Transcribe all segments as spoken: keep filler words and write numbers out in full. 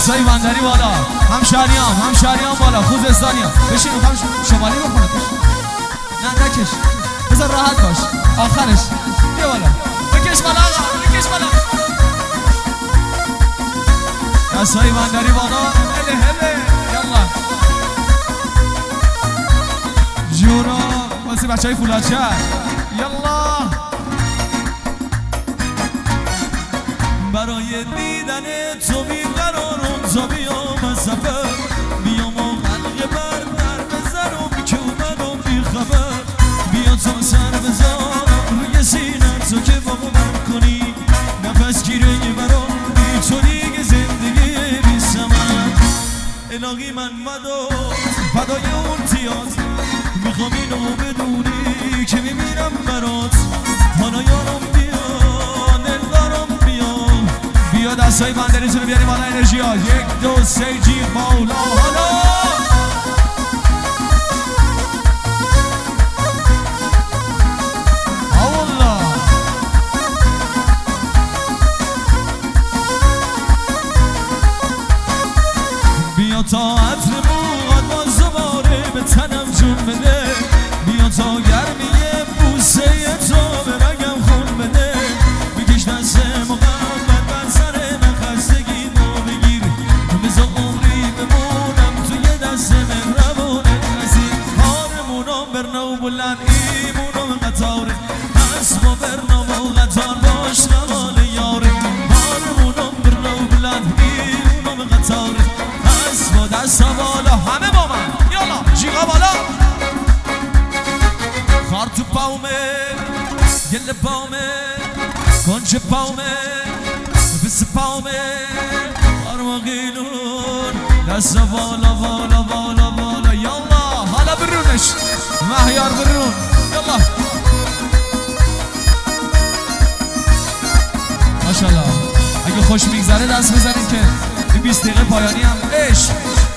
دستای بندری بالا، هم شهریام هم شهریام بالا، خوزستانی هم بشین. میخوام شمالی بکنم. نه نکش، بذار راحت باش آخرش. بیا بالا بکش بالا آقا، بکش بالا. دستای بندری بالا. هله هله یالا جونو واسه بچه های فولادشهر. یالا برای دیدن تو بیقرارم تا بیام از سفر، بیام و غلق بر در بزنم که اومدم بی خبر. بیا تا سر بزارم روی سینه تو که با من کنی نفس گیره برام، بی تو دیگه زندگی بی ثمر. الهی من فدا فدای اون تیات، میخوام اینو بدونی که میمیرم برات. حالا یارم بیا دلدارم بیا، بیا دستای بندریتونو بیاریم بالا انرژی ها. یک دو سه جیغ مولا حالا. اولا بیا تا عطر موقات باز دوباره به تنم جون بده. بیا تا گرمی بوسه تو به رگم خون بده. بکش دست محبت بر سر من، خستگی ما بگیر. بذار عمری بمونم توی دست مهربونت. نزید کارمونم برنا و بلند ایمونم قطاره، اسب و برنا و قطار باش روال یاره. کارمونم برنا و بلند ایمونم قطاره، اسب و دست بالا. همه با من یالا جیغا بالا. خار تو پاومه گل پاومه کنچ پاومه بس پاومه آرماغیلون دست بالا بالا بالا بالا. یالا حالا برونش مهیار برون. یالا ماشاءالله. اگه خوش میگذره دست بزنید که این بیست دقیقه پایانی هم عشق.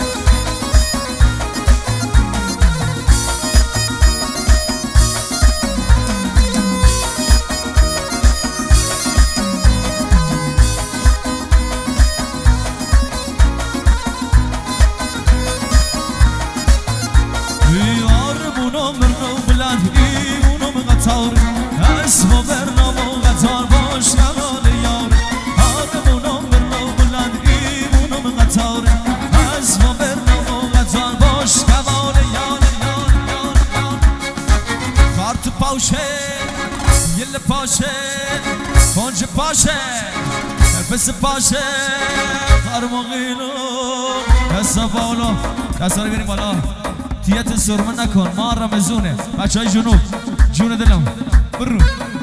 اسب و برنام و قطار باش نوال یار. آرمونم برنام بلند ایمونم قطار، اسب و برنام و قطار باش نوال یار یار یار یار. خار تو پاشه یل پاشه کنج پاشه نفس پاشه خرماغیلون. دست بالا، دست رو بریم بالا. تیت سرمه نکن ما رمزونه. بچه های جنوب جون دلم برو.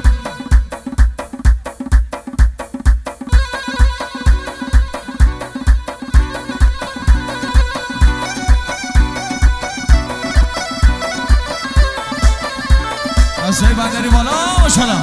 دستای بندری بالا ماشاءالله.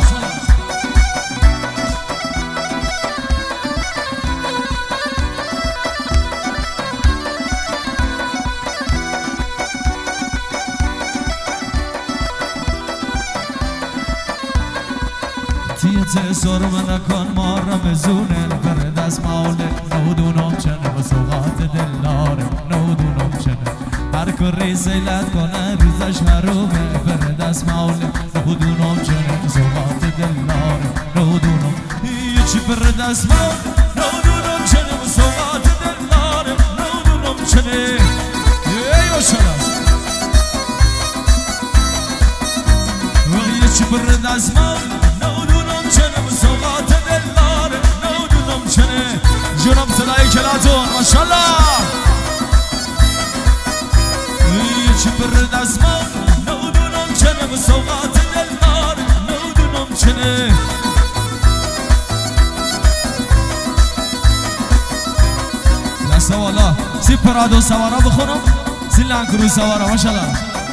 تیت سرمه نکن ما رمزونه. بر دست ماله نودونم چنه و سوغات دلاره. نودونم چنه هر کاری زیلت کنه روزش حرومه. بر دست ماله نودونم چنه و سوغات دلاره. نودونم یچی بر دست ماله نودونم چنه و سوغات دلاره. نودونم چنه ای ماشاءالله. یچی بر دست ماله سوغات دلار. نودونم چنه جونم صدای کلاتون ماشاءالله. یچی بر دست ما نودونم چنه سوغات دلار. نودونم چنه دست والا. سی پرادو سوارا بخونم، سی لانکرو سوارا ماشاءالله.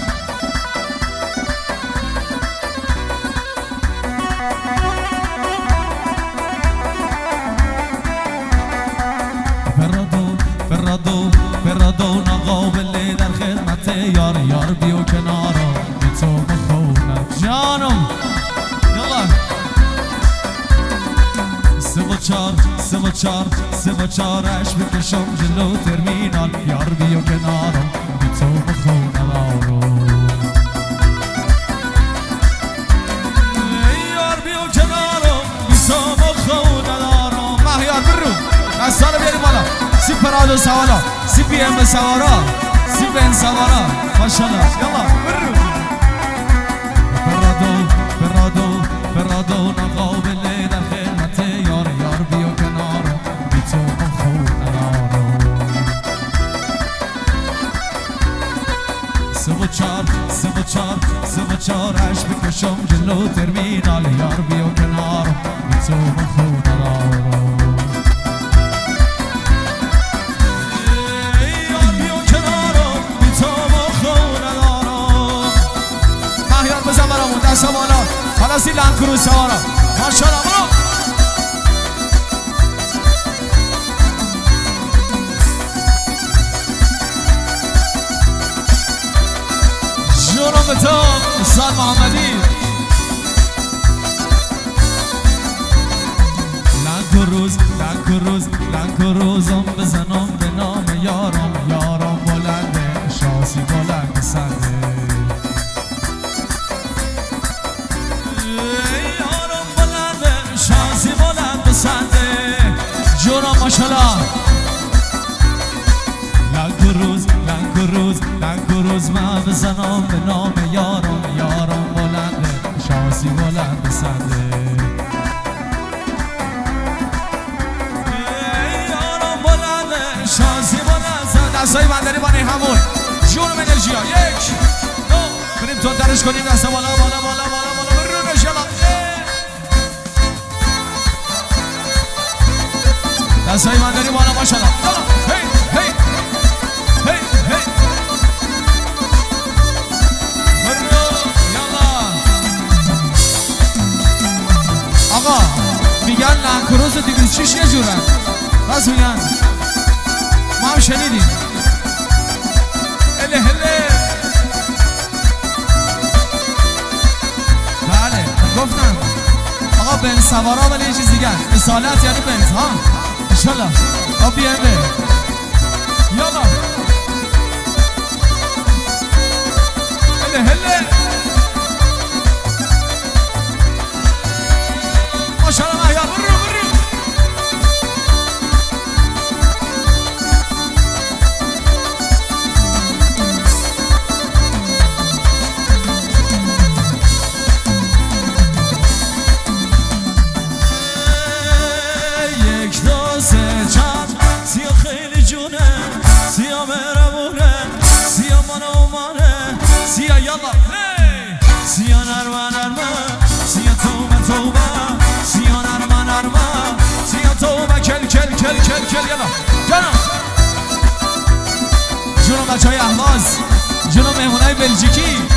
فرادو نقابلی در خدمت یار. یار بیو کنارم بی تو مخونم جانم. یالا سقو چار سه و چار سه و چارش بکشم جلو ترمینال یار بیا کنارم بی تو بخونه دارم یار بیا کنارم بی تو بخونه دارم مهیار برو دستا رو بیاریم بالا سی پرادو سوالا سی پی ام سوارا سی بین سوارا ماشالله یلا برو پرادو پرادو پرادو نقابله در خدمت یار یار بیا کنارم بی تو بخونه دارم سه و چار سه و چار سه و چارش بکشم جلو ترمینال یار بیا کنارم بی تو بخونه دارم یار بیا کنارم بی تو بخونه دارم مهیار بزن برامون دستا بالا حالا سی لنکرو سوارا ماشالله برو جونم به تو استاد محمدی لنکروز لنکروز لنکروزم بزنم به نام یارم یارم بلنده شاسی بلند سنده شانسی بلند بسنده جونم ماشالله لنکروز لنکروز لنکروز من بزنم به نام یارم یارم بلنده شانسی بلند بسنده یارم بلنده شانسی بلند سنده دستای بندری بانی همون جونم انرژی ها یک دو بریم تو درش کنیم دست بالا بالا بالا بالا بالا برو نشالا دستای من داری بالا ماشالله هی هی هی هی برو یالا آقا میگن لنکروز و دیویز شیش یه جورن بس میگن ما هم شنیدیم اله هله بله گفتم آقا بنز سوارا ولی یه چیز دیگه اصالت یعنی بنز ها انشالله با بی ام یالا هله هله ماشالله مهیار برو برو یک دو سه چند سیا خیلی جونه سیا مهربونه سیا منو مانه سیا یالا سیا نرمه نرمه سیا توبه توبه سیا نرمه نرمه سیا توبه کل کل کل کل کل یالا جانم جونم بچه های اهواز جونم مهمونای بلژیکی